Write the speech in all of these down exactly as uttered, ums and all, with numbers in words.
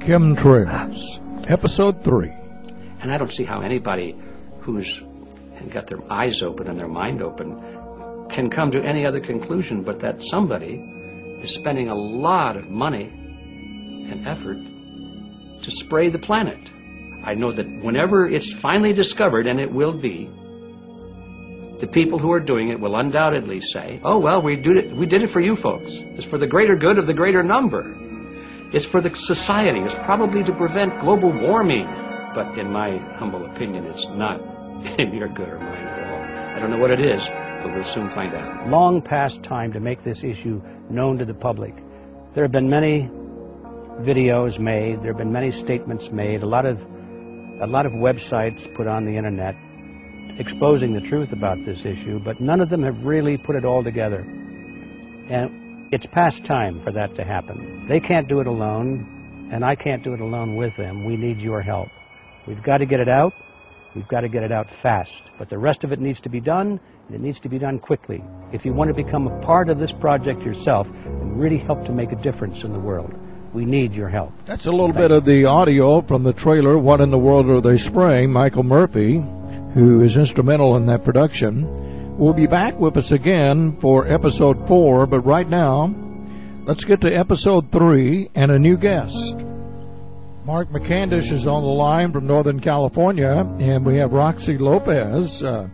Chemtrails, Episode three. And I don't see how anybody who's got their eyes open and their mind open can come to any other conclusion but that somebody is spending a lot of money and effort to spray the planet. I know that whenever it's finally discovered, and it will be, the people who are doing it will undoubtedly say, oh, well, we did it, we did it for you folks. It's for the greater good of the greater number. It's for the society. It's probably to prevent global warming. But in my humble opinion, it's not in your good or mine at all. I don't know what it is, but we'll soon find out. Long past time to make this issue known to the public. There have been many videos made. There have been many statements made. A lot of, a lot of websites put on the internet exposing the truth about this issue, but none of them have really put it all together. And it's past time for that to happen. They can't do it alone, and I can't do it alone with them. We need your help. We've got to get it out. We've got to get it out fast. But the rest of it needs to be done, and it needs to be done quickly. If you want to become a part of this project yourself and really help to make a difference in the world, we need your help. That's a little Thank bit you. Of the audio from the trailer, What in the World Are They Spraying? Michael Murphy, who is instrumental in that production, will be back with us again for Episode four, but right now, let's get to Episode three and a new guest. Mark McCandish is on the line from Northern California, and we have Roxy Lopez. Uh,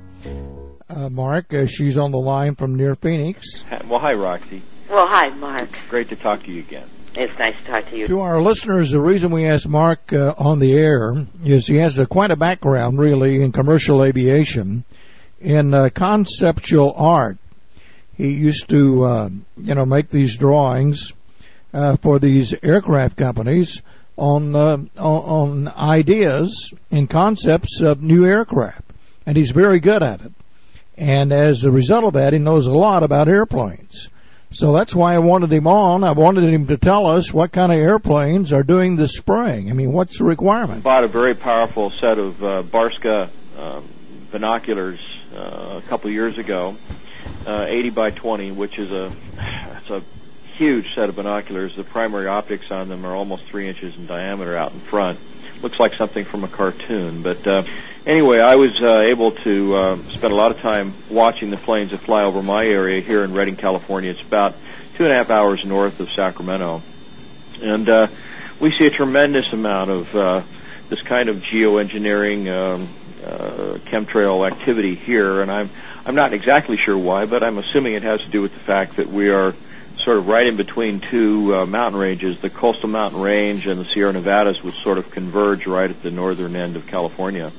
uh, Mark, uh, she's on the line from near Phoenix. Well, hi, Roxy. Well, hi, Mark. Great to talk to you again. It's nice to talk to you. To our listeners, the reason we asked Mark uh, on the air is he has a, quite a background, really, in commercial aviation, in uh, conceptual art. He used to, uh, you know, make these drawings uh, for these aircraft companies on, uh, on on ideas and concepts of new aircraft, and he's very good at it. And as a result of that, he knows a lot about airplanes. So that's why I wanted him on. I wanted him to tell us what kind of airplanes are doing the spraying. I mean, what's the requirement? I bought a very powerful set of uh, Barska um, binoculars uh, a couple years ago, uh, eighty by twenty, which is a it's a huge set of binoculars. The primary optics on them are almost three inches in diameter out in front. Looks like something from a cartoon. But uh, anyway, I was uh, able to uh, spend a lot of time watching the planes that fly over my area here in Redding, California. It's about two and a half hours north of Sacramento. And uh, we see a tremendous amount of uh, this kind of geoengineering um, uh, chemtrail activity here. And I'm, I'm not exactly sure why, but I'm assuming it has to do with the fact that we are sort of right in between two uh, mountain ranges. The Coastal Mountain Range and the Sierra Nevadas would sort of converge right at the northern end of California.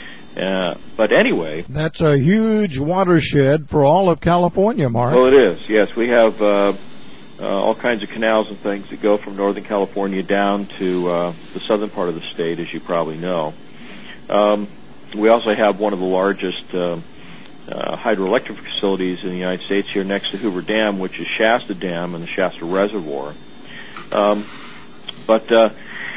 Uh, but anyway... That's a huge watershed for all of California, Mark. Well, it is, yes. We have uh, uh, all kinds of canals and things that go from Northern California down to uh, the southern part of the state, as you probably know. Um, we also have one of the largest uh, uh, hydroelectric facilities in the United States here next to Hoover Dam, which is Shasta Dam and the Shasta Reservoir. Um, but uh,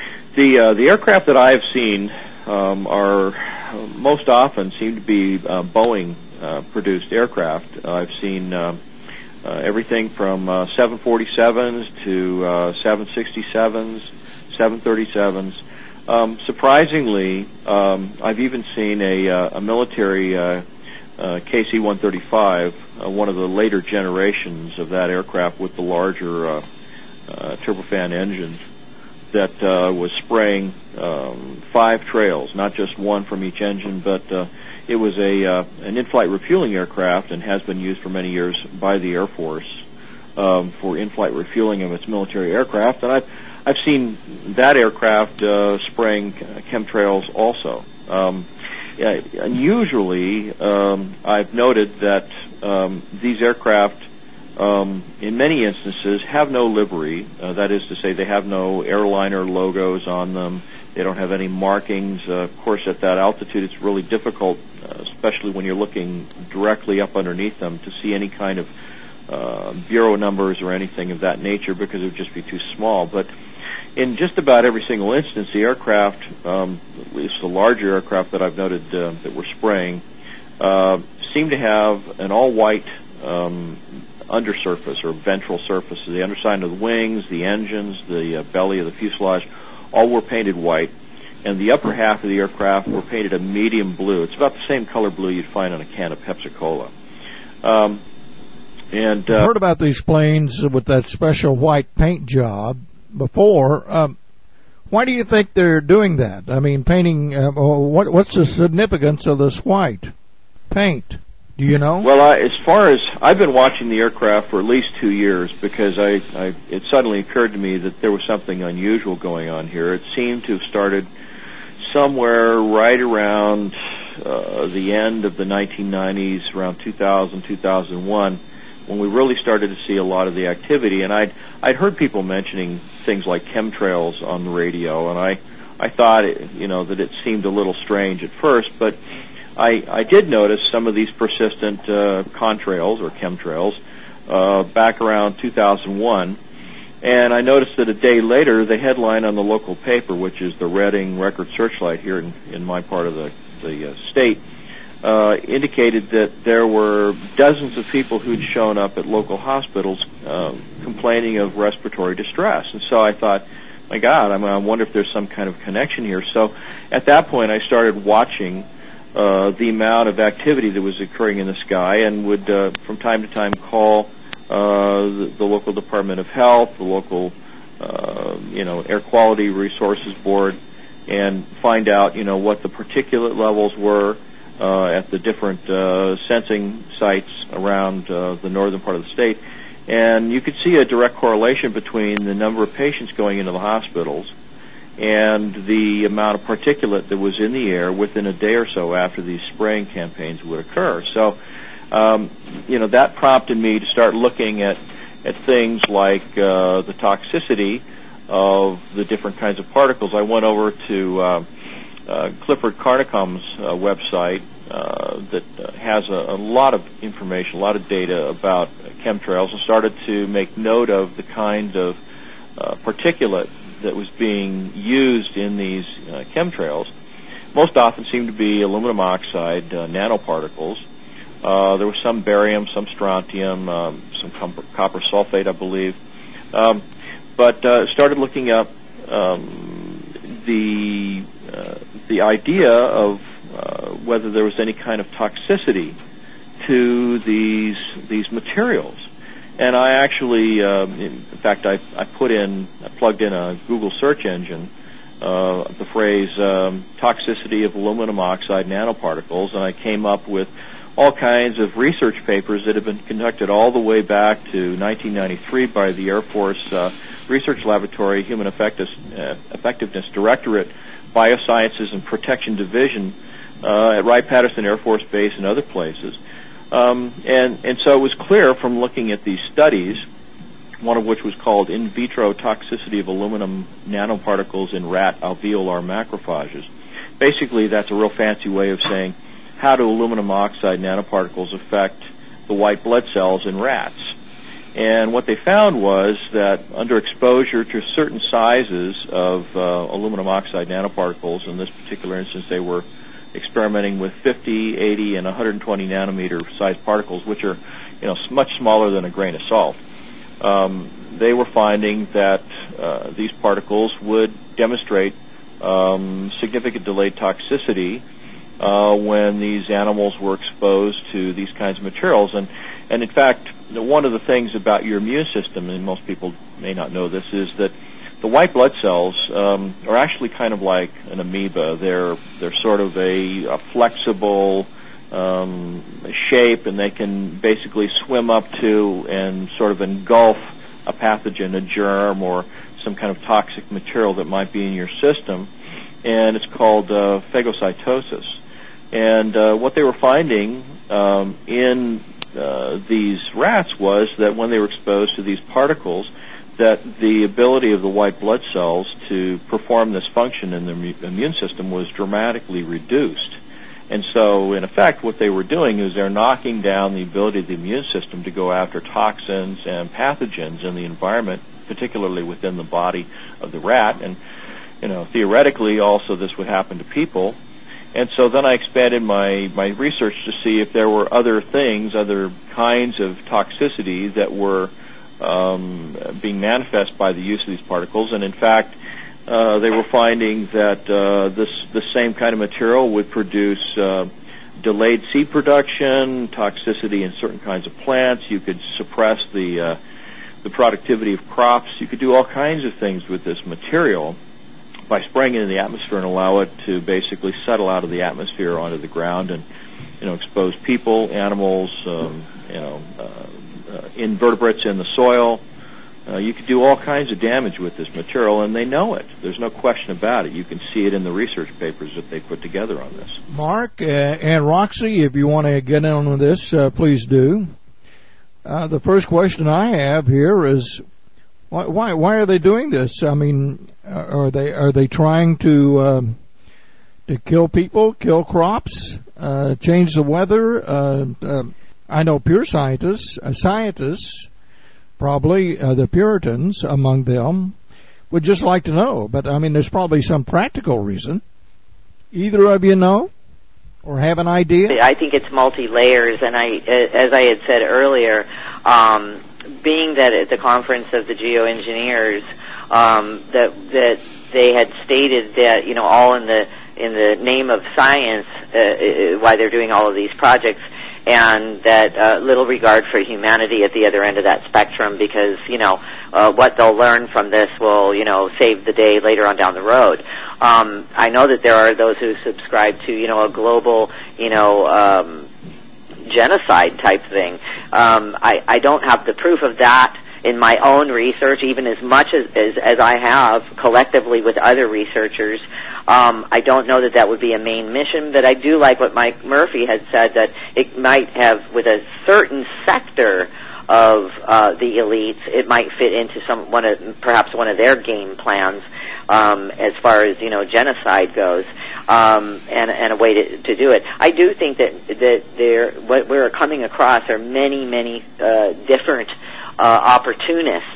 the uh, the aircraft that I have seen um, are uh, most often seem to be uh, Boeing uh, produced aircraft. Uh, I've seen uh, uh, everything from uh, seven forty-sevens to uh, seven sixty-sevens, seven thirty-sevens. Um, surprisingly, um, I've even seen a, uh, a military uh, uh, K C one thirty-five, uh, one of the later generations of that aircraft with the larger uh, uh, turbofan engines, that uh, was spraying um, five trails, not just one from each engine, but uh, it was a uh, an in-flight refueling aircraft and has been used for many years by the Air Force um, for in-flight refueling of its military aircraft. And I've I've seen that aircraft uh, spraying chemtrails also. Um, yeah, unusually, um, I've noted that um, these aircraft, um, in many instances, have no livery. Uh, that is to say, they have no airliner logos on them. They don't have any markings. Uh, of course, at that altitude, it's really difficult, uh, especially when you're looking directly up underneath them, to see any kind of uh, bureau numbers or anything of that nature, because it would just be too small. But in just about every single instance, the aircraft, um, at least the larger aircraft that I've noted uh, that were spraying, uh, seem to have an all-white um, undersurface or ventral surface. The underside of the wings, the engines, the uh, belly of the fuselage, all were painted white, and the upper half of the aircraft were painted a medium blue. It's about the same color blue you'd find on a can of Pepsi-Cola. Um, and uh, I've heard about these planes with that special white paint job before. Um, why do you think they're doing that? I mean, painting, uh, what, what's the significance of this white paint? Do you know? Well, I, as far as I've been watching the aircraft for at least two years because I, I, it suddenly occurred to me that there was something unusual going on here. It seemed to have started somewhere right around uh, the end of the nineteen nineties, around two thousand, two thousand one, when we really started to see a lot of the activity. And I'd, I'd heard people mentioning things like chemtrails on the radio, and I, I thought, it, you know, that it seemed a little strange at first, but I, I did notice some of these persistent uh, contrails or chemtrails uh, back around two thousand one, and I noticed that a day later, the headline on the local paper, which is the Reading Record Searchlight here in, in my part of the, the uh, state, uh, indicated that there were dozens of people who'd shown up at local hospitals uh, complaining of respiratory distress. And so I thought, my God, I, mean, I wonder if there's some kind of connection here. So at that point, I started watching Uh, the amount of activity that was occurring in the sky, and would uh, from time to time call uh, the, the local Department of Health, the local, uh, you know, Air Quality Resources Board, and find out, you know, what the particulate levels were uh, at the different uh, sensing sites around uh, the northern part of the state. And you could see a direct correlation between the number of patients going into the hospitals and the amount of particulate that was in the air within a day or so after these spraying campaigns would occur. So, um, you know, that prompted me to start looking at, at things like uh, the toxicity of the different kinds of particles. I went over to uh, uh, Clifford Carnicom's uh, website uh, that has a, a lot of information, a lot of data about chemtrails, and started to make note of the kind of uh, particulate that was being used in these uh, chemtrails. Most often seemed to be aluminum oxide uh, nanoparticles. Uh, there was some barium, some strontium, um, some copper, copper sulfate, I believe. Um, but uh, started looking up um, the uh, the idea of uh, whether there was any kind of toxicity to these these materials. And I actually, uh, in fact, I, I put in, I plugged in a Google search engine, uh, the phrase um, toxicity of aluminum oxide nanoparticles, and I came up with all kinds of research papers that have been conducted all the way back to nineteen ninety-three by the Air Force uh, Research Laboratory Human Effectiveness, uh, Effectiveness Directorate, Biosciences and Protection Division uh, at Wright-Patterson Air Force Base and other places. Um, and, and so it was clear from looking at these studies, one of which was called In Vitro Toxicity of Aluminum Nanoparticles in Rat Alveolar Macrophages. Basically, that's a real fancy way of saying, how do aluminum oxide nanoparticles affect the white blood cells in rats? And what they found was that under exposure to certain sizes of uh, aluminum oxide nanoparticles, in this particular instance they were experimenting with fifty, eighty, and one hundred twenty nanometer sized particles, which are, you know, much smaller than a grain of salt. Um, they were finding that uh, these particles would demonstrate um, significant delayed toxicity uh, when these animals were exposed to these kinds of materials. And, and in fact, one of the things about your immune system, and most people may not know this, is that the white blood cells um, are actually kind of like an amoeba. They're they're sort of a, a flexible um, shape, and they can basically swim up to and sort of engulf a pathogen, a germ, or some kind of toxic material that might be in your system. And it's called uh, phagocytosis. And uh, what they were finding um, in uh, these rats was that when they were exposed to these particles, that the ability of the white blood cells to perform this function in the immune system was dramatically reduced. And so, in effect, what they were doing is they're knocking down the ability of the immune system to go after toxins and pathogens in the environment, particularly within the body of the rat. And, you know, theoretically, also this would happen to people. And so then I expanded my, my research to see if there were other things, other kinds of toxicity that were um, being manifest by the use of these particles. And in fact, uh, they were finding that uh, this the same kind of material would produce uh, delayed seed production, toxicity in certain kinds of plants. You could suppress the uh, the productivity of crops. You could do all kinds of things with this material by spraying it in the atmosphere and allow it to basically settle out of the atmosphere onto the ground and, you know, expose people, animals, um, you know, uh, uh, invertebrates in the soil. Uh, you could do all kinds of damage with this material, and they know it. There's no question about it. You can see it in the research papers that they put together on this. Mark uh, and Roxy, if you want to get in on this, uh, please do. Uh, the first question I have here is, why, why, why are they doing this? I mean, are they are they trying to um, to kill people, kill crops, uh, change the weather? Uh, uh, I know pure scientists, uh, scientists. Probably uh, the Puritans among them would just like to know. But, I mean, there's probably some practical reason. Either of you know or have an idea? I think it's multi-layers. And I, as I had said earlier, um, being that at the conference of the geoengineers, um, that, that they had stated that, you know, all in the, in the name of science, uh, why they're doing all of these projects, and that uh, little regard for humanity at the other end of that spectrum, because, you know, uh, what they'll learn from this will, you know, save the day later on down the road. Um, I know that there are those who subscribe to, you know, a global, you know, um, genocide type thing. Um, I, I don't have the proof of that in my own research, even as much as, as, as I have collectively with other researchers. Um, I don't know that that would be a main mission, but I do like what Mike Murphy had said, that it might have, with a certain sector of uh, the elites, it might fit into some one of perhaps one of their game plans um, as far as, you know, genocide goes, um, and, and a way to, to do it. I do think that that there what we're coming across are many many uh, different uh, opportunists.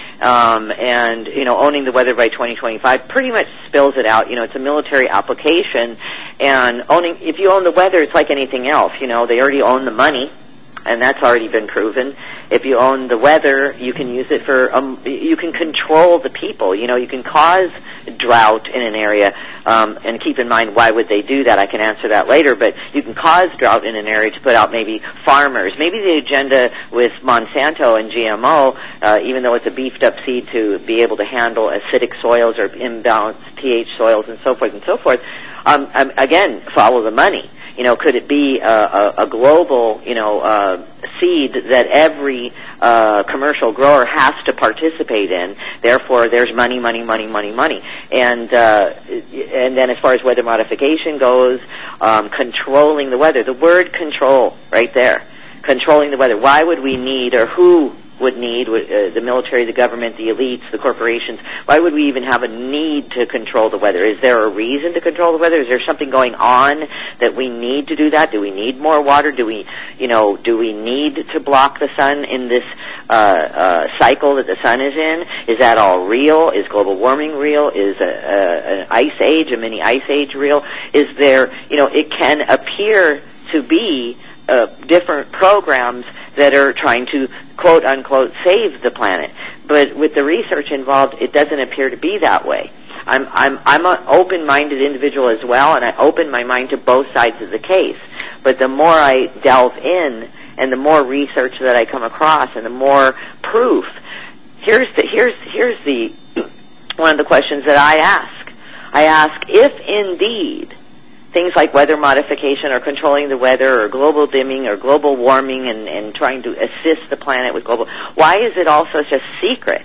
Um, and, you know, owning the weather by twenty twenty-five pretty much spills it out. You know, it's a military application, and owning, if you own the weather, it's like anything else. You know, they already own the money, and that's already been proven. If you own the weather, you can use it for, um, you can control the people. You know, you can cause drought in an area, um, and keep in mind, why would they do that? I can answer that later, but you can cause drought in an area to put out maybe farmers. Maybe the agenda with Monsanto and G M O, uh, even though it's a beefed up seed to be able to handle acidic soils or imbalanced pH soils and so forth and so forth, um, um, again, follow the money. You know, could it be a, a, a global, you know, uh, seed that every uh, commercial grower has to participate in? Therefore, there's money, money, money, money, money. And uh, and then as far as weather modification goes, um, controlling the weather. The word control right there. Controlling the weather. Why would we need, or who would need, uh, the military, the government, the elites, the corporations, why would we even have a need to control the weather? Is there a reason to control the weather? Is there something going on that we need to do that? Do we need more water? Do we, you know, do we need to block the sun in this uh, uh, cycle that the sun is in? Is that all real? Is global warming real? Is a, a, an ice age, a mini ice age real? Is there, you know, it can appear to be uh, different programs that are trying to, quote unquote, save the planet. But with the research involved, it doesn't appear to be that way. I'm I'm I'm an open-minded individual as well, and I open my mind to both sides of the case. But the more I delve in, and the more research that I come across, and the more proof, here's the here's here's the one of the questions that I ask. I ask if indeed things like weather modification or controlling the weather or global dimming or global warming and, and trying to assist the planet with global, why is it all such a secret?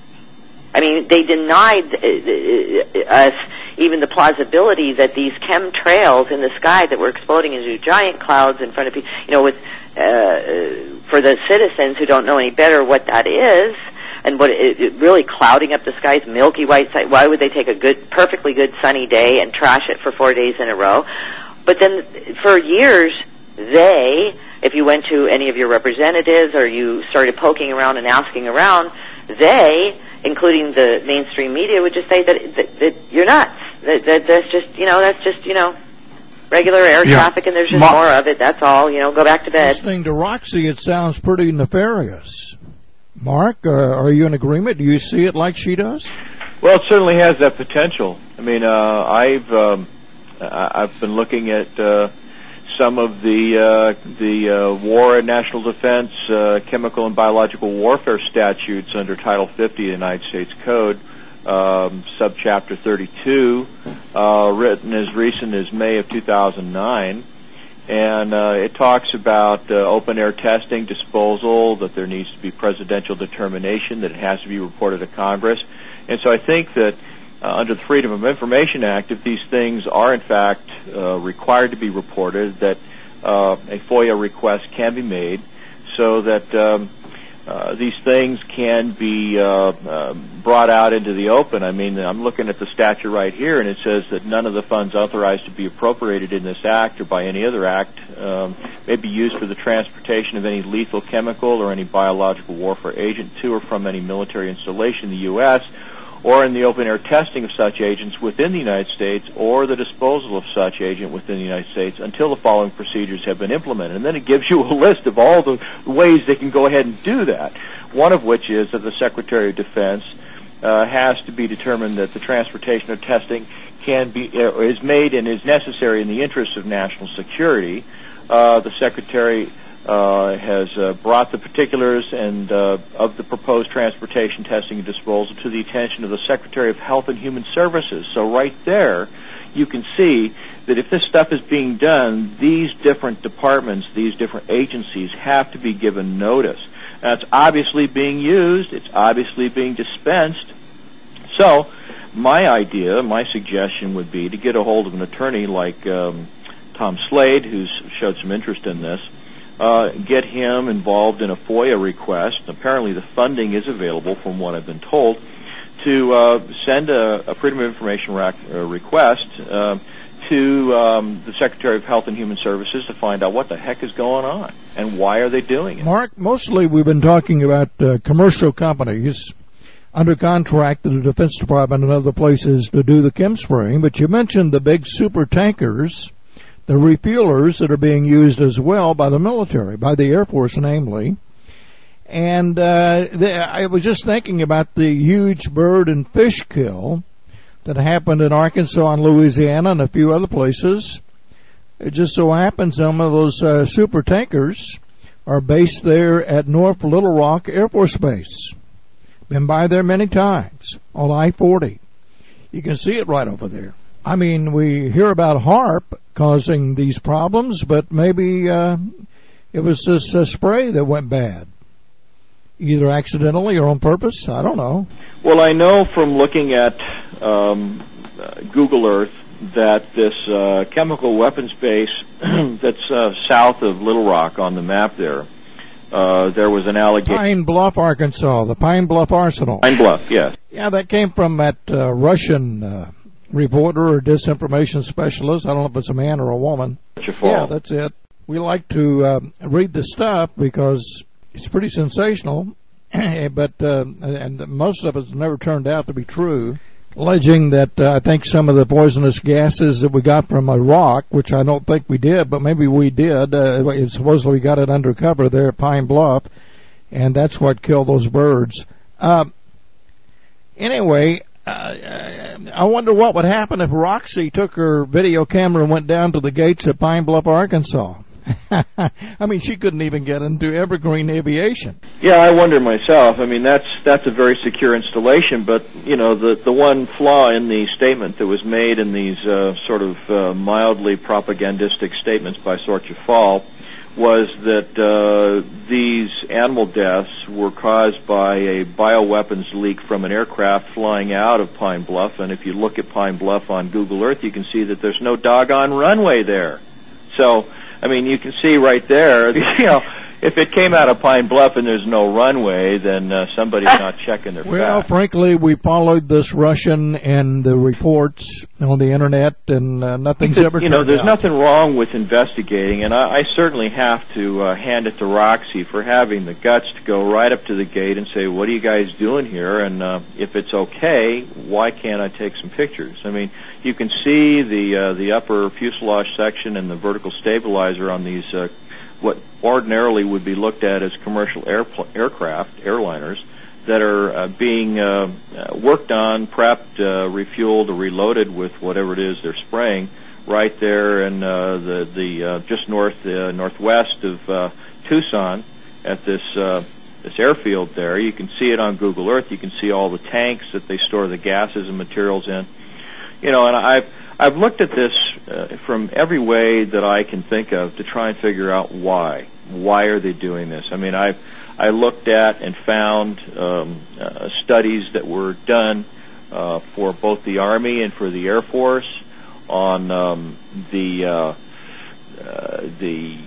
I mean, they denied us even the plausibility that these chemtrails in the sky that were exploding into giant clouds in front of people, you know, with, uh, for the citizens who don't know any better what that is, and what it, it really clouding up the skies, milky white sky. Why would they take a good, perfectly good sunny day and trash it for four days in a row? But then for years, they, if you went to any of your representatives or you started poking around and asking around, they, including the mainstream media, would just say that, that, that you're nuts. That, that that's just, you know, that's just, you know, regular air yeah. traffic, and there's just Ma- more of it. That's all. You know, go back to bed. Listening to Roxy, it sounds pretty nefarious. Mark, uh, are you in agreement? Do you see it like she does? Well, it certainly has that potential. I mean, uh, I've um, I've been looking at uh, some of the uh, the uh, war and national defense, uh, chemical and biological warfare statutes under Title fifty of the United States Code, um, subchapter thirty-two, uh, written as recent as May of two thousand nine. And uh, it talks about uh, open-air testing, disposal, that there needs to be presidential determination, that it has to be reported to Congress. And so I think that uh, under the Freedom of Information Act, if these things are in fact uh, required to be reported, that uh, a FOIA request can be made so that um, uh, these things can be uh, uh, brought out into the open. I mean, I'm looking at the statute right here, and it says that none of the funds authorized to be appropriated in this act or by any other act um, may be used for the transportation of any lethal chemical or any biological warfare agent to or from any military installation in the U S or in the open-air testing of such agents within the United States or the disposal of such agent within the United States until the following procedures have been implemented. And then it gives you a list of all the ways they can go ahead and do that, one of which is that the Secretary of Defense uh, has to be determined that the transportation or testing can be uh, is made and is necessary in the interest of national security. Uh, the Secretary Uh, has uh, brought the particulars and uh, of the proposed transportation, testing, and disposal to the attention of the Secretary of Health and Human Services. So right there, you can see that if this stuff is being done, these different departments, these different agencies have to be given notice. Now, it's obviously being used. It's obviously being dispensed. So my idea, my suggestion would be to get a hold of an attorney like um, Tom Slade, who's showed some interest in this, Uh, get him involved in a FOIA request. Apparently the funding is available, from what I've been told, to uh, send a, a Freedom of Information rac- uh, request uh, to um, the Secretary of Health and Human Services to find out what the heck is going on and why are they doing it. Mark, mostly we've been talking about uh, commercial companies under contract to the Defense Department and other places to do the chem spraying, but you mentioned the big super tankers, the refuelers that are being used as well by the military, by the Air Force namely. And uh, the, I was just thinking about the huge bird and fish kill that happened in Arkansas and Louisiana and a few other places. It just so happens some of those uh, super tankers are based there at North Little Rock Air Force Base. Been by there many times on I forty. You can see it right over there. I mean, we hear about HAARP causing these problems, but maybe uh, it was this uh, spray that went bad, either accidentally or on purpose. I don't know. Well, I know from looking at um, uh, Google Earth that this uh, chemical weapons base that's uh, south of Little Rock on the map there, uh, there was an allegation. Pine Bluff, Arkansas, the Pine Bluff Arsenal. Pine Bluff, yes. Yeah, that came from that uh, Russian uh, reporter or disinformation specialist. I don't know if it's a man or a woman. Yeah, that's it. We like to uh, read the stuff because it's pretty sensational, but uh, and most of it's never turned out to be true. Alleging that uh, I think some of the poisonous gases that we got from Iraq, which I don't think we did, but maybe we did. Uh, supposedly we got it undercover there at Pine Bluff, and that's what killed those birds. Uh, anyway. Uh, I wonder what would happen if Roxy took her video camera and went down to the gates at Pine Bluff, Arkansas. I mean, she couldn't even get into Evergreen Aviation. Yeah, I wonder myself. I mean, that's that's a very secure installation, but, you know, the, the one flaw in the statement that was made in these uh, sort of uh, mildly propagandistic statements by Sorcha Fall was that uh, these animal deaths were caused by a bioweapons leak from an aircraft flying out of Pine Bluff. And if you look at Pine Bluff on Google Earth, you can see that there's no doggone runway there. So, I mean, you can see right there, you know, if it came out of Pine Bluff and there's no runway, then uh, somebody's not checking their Well, facts. frankly, we followed this Russian and the reports on the Internet, and uh, nothing's ever You know, turned there's out. nothing wrong with investigating, and I, I certainly have to uh, hand it to Roxy for having the guts to go right up to the gate and say, what are you guys doing here? And uh, if it's okay, why can't I take some pictures? I mean, you can see the uh, the upper fuselage section and the vertical stabilizer on these uh, what ordinarily would be looked at as commercial airpl- aircraft, airliners. that are uh, being uh, uh, worked on, prepped, uh, refueled, or reloaded with whatever it is they're spraying right there in uh, the the uh, just north uh, northwest of uh, Tucson at this uh, this airfield there. You can see it on Google Earth. You can see all the tanks that they store the gases and materials in. You know, and I've I've looked at this uh, from every way that I can think of to try and figure out why. Why are they doing this? I mean, I've I looked at and found um, uh, studies that were done uh, for both the Army and for the Air Force on um, the uh, uh, the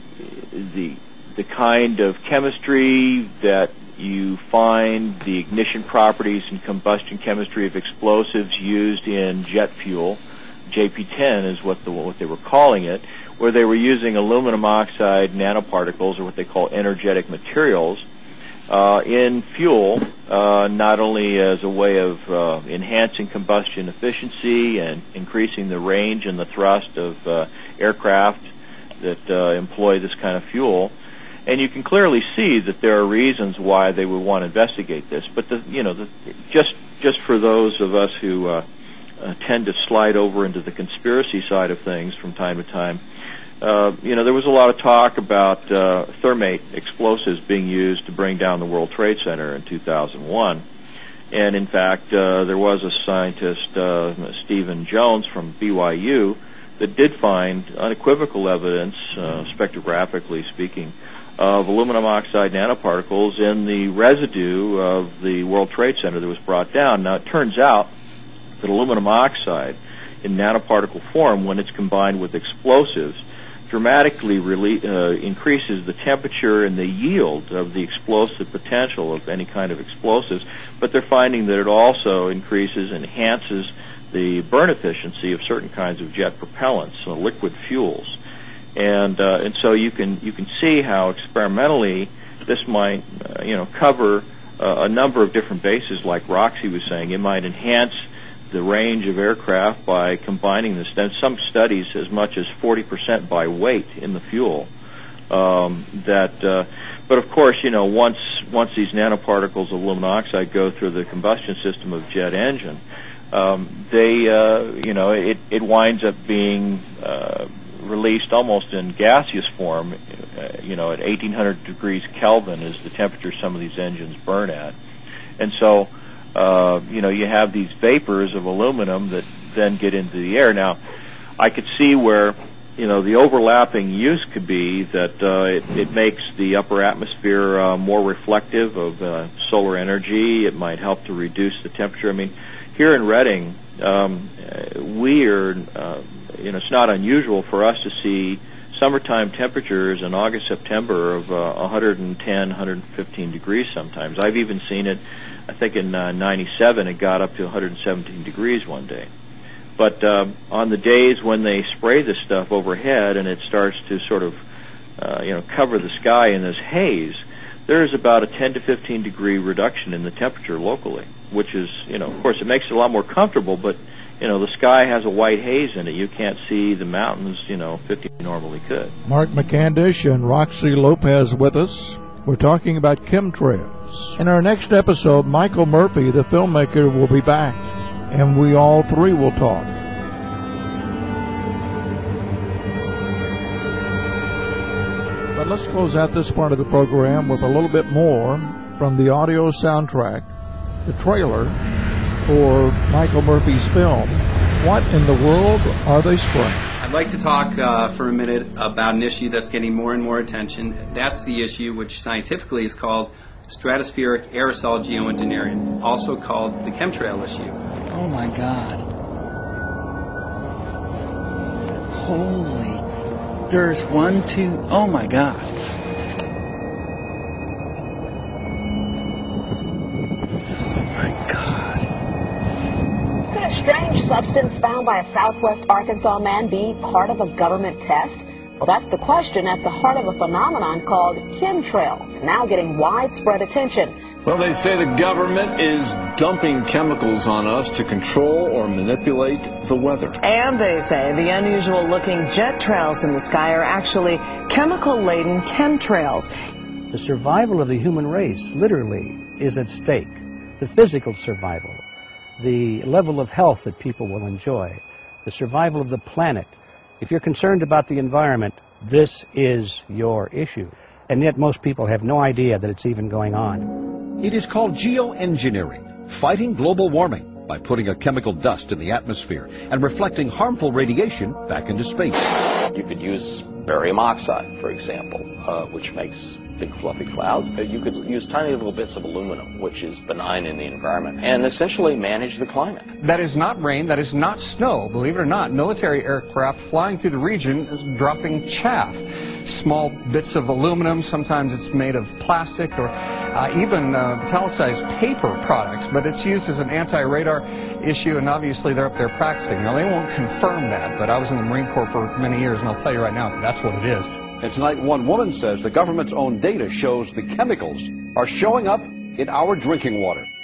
the the kind of chemistry that you find, the ignition properties and combustion chemistry of explosives used in jet fuel. J P ten is what the what they were calling it, where they were using aluminum oxide nanoparticles, or what they call energetic materials, uh, in fuel, uh, not only as a way of uh, enhancing combustion efficiency and increasing the range and the thrust of uh, aircraft that uh, employ this kind of fuel. And you can clearly see that there are reasons why they would want to investigate this. But the, you know, the, just just for those of us who uh, uh, tend to slide over into the conspiracy side of things from time to time, uh, you know, there was a lot of talk about uh, thermate explosives being used to bring down the World Trade Center in two thousand one. And in fact, uh, there was a scientist, uh, Stephen Jones from B Y U, that did find unequivocal evidence, uh, spectrographically speaking, of aluminum oxide nanoparticles in the residue of the World Trade Center that was brought down. Now, it turns out that aluminum oxide in nanoparticle form, when it's combined with explosives, dramatically rele- uh, increases the temperature and the yield of the explosive potential of any kind of explosives, but they're finding that it also increases, enhances the burn efficiency of certain kinds of jet propellants, so liquid fuels. And uh, and so you can you can see how experimentally this might uh, you know cover uh, a number of different bases, like Roxy was saying. It might enhance the range of aircraft by combining this. Then some studies as much as forty percent by weight in the fuel. Um, that, uh, but of course, you know once once these nanoparticles of aluminum oxide go through the combustion system of jet engine, um, they uh, you know it it winds up being uh, released almost in gaseous form, uh, you know, at eighteen hundred degrees Kelvin is the temperature some of these engines burn at. And so, uh, you know, you have these vapors of aluminum that then get into the air. Now, I could see where, you know, the overlapping use could be that uh, it, it makes the upper atmosphere uh, more reflective of uh, solar energy. It might help to reduce the temperature. I mean, here in Redding, um, we are... Uh, You know, it's not unusual for us to see summertime temperatures in August, September of uh, one hundred ten, one hundred fifteen degrees sometimes. I've even seen it, I think in uh, ninety-seven, it got up to one hundred seventeen degrees one day. But uh, on the days when they spray this stuff overhead and it starts to sort of, uh, you know, cover the sky in this haze, there is about a ten to fifteen degree reduction in the temperature locally, which is, you know, of course it makes it a lot more comfortable, but you know, the sky has a white haze in it. You can't see the mountains, you know, fifty normally could. Mark McCandish and Roxy Lopez with us. We're talking about chemtrails. In our next episode, Michael Murphy, the filmmaker, will be back, and we all three will talk. But let's close out this part of the program with a little bit more from the audio soundtrack, the trailer for Michael Murphy's film. What in the world are they spraying? I'd like to talk uh, for a minute about an issue that's getting more and more attention. That's the issue which scientifically is called stratospheric aerosol geoengineering, also called the chemtrail issue. Oh my God. Holy. There's one, two, oh my God. Strange substance found by a Southwest Arkansas man be part of a government test? Well, that's the question at the heart of a phenomenon called chemtrails, now getting widespread attention. Well, they say the government is dumping chemicals on us to control or manipulate the weather. And they say the unusual-looking jet trails in the sky are actually chemical-laden chemtrails. The survival of the human race, literally, is at stake. The physical survival, the level of health that people will enjoy, the survival of the planet. If you're concerned about the environment, this is your issue. And yet most people have no idea that it's even going on. It is called geoengineering, fighting global warming by putting a chemical dust in the atmosphere and reflecting harmful radiation back into space. You could use barium oxide, for example, uh, which makes big fluffy clouds. Uh, you could use tiny little bits of aluminum, which is benign in the environment, and essentially manage the climate. That is not rain, that is not snow. Believe it or not, military aircraft flying through the region is dropping chaff. Small bits of aluminum, sometimes it's made of plastic or uh, even uh, metallicized paper products, but it's used as an anti-radar issue, and obviously they're up there practicing. Now, they won't confirm that, but I was in the Marine Corps for many years, and I'll tell you right now that that's what it is. And tonight, one woman says the government's own data shows the chemicals are showing up in our drinking water.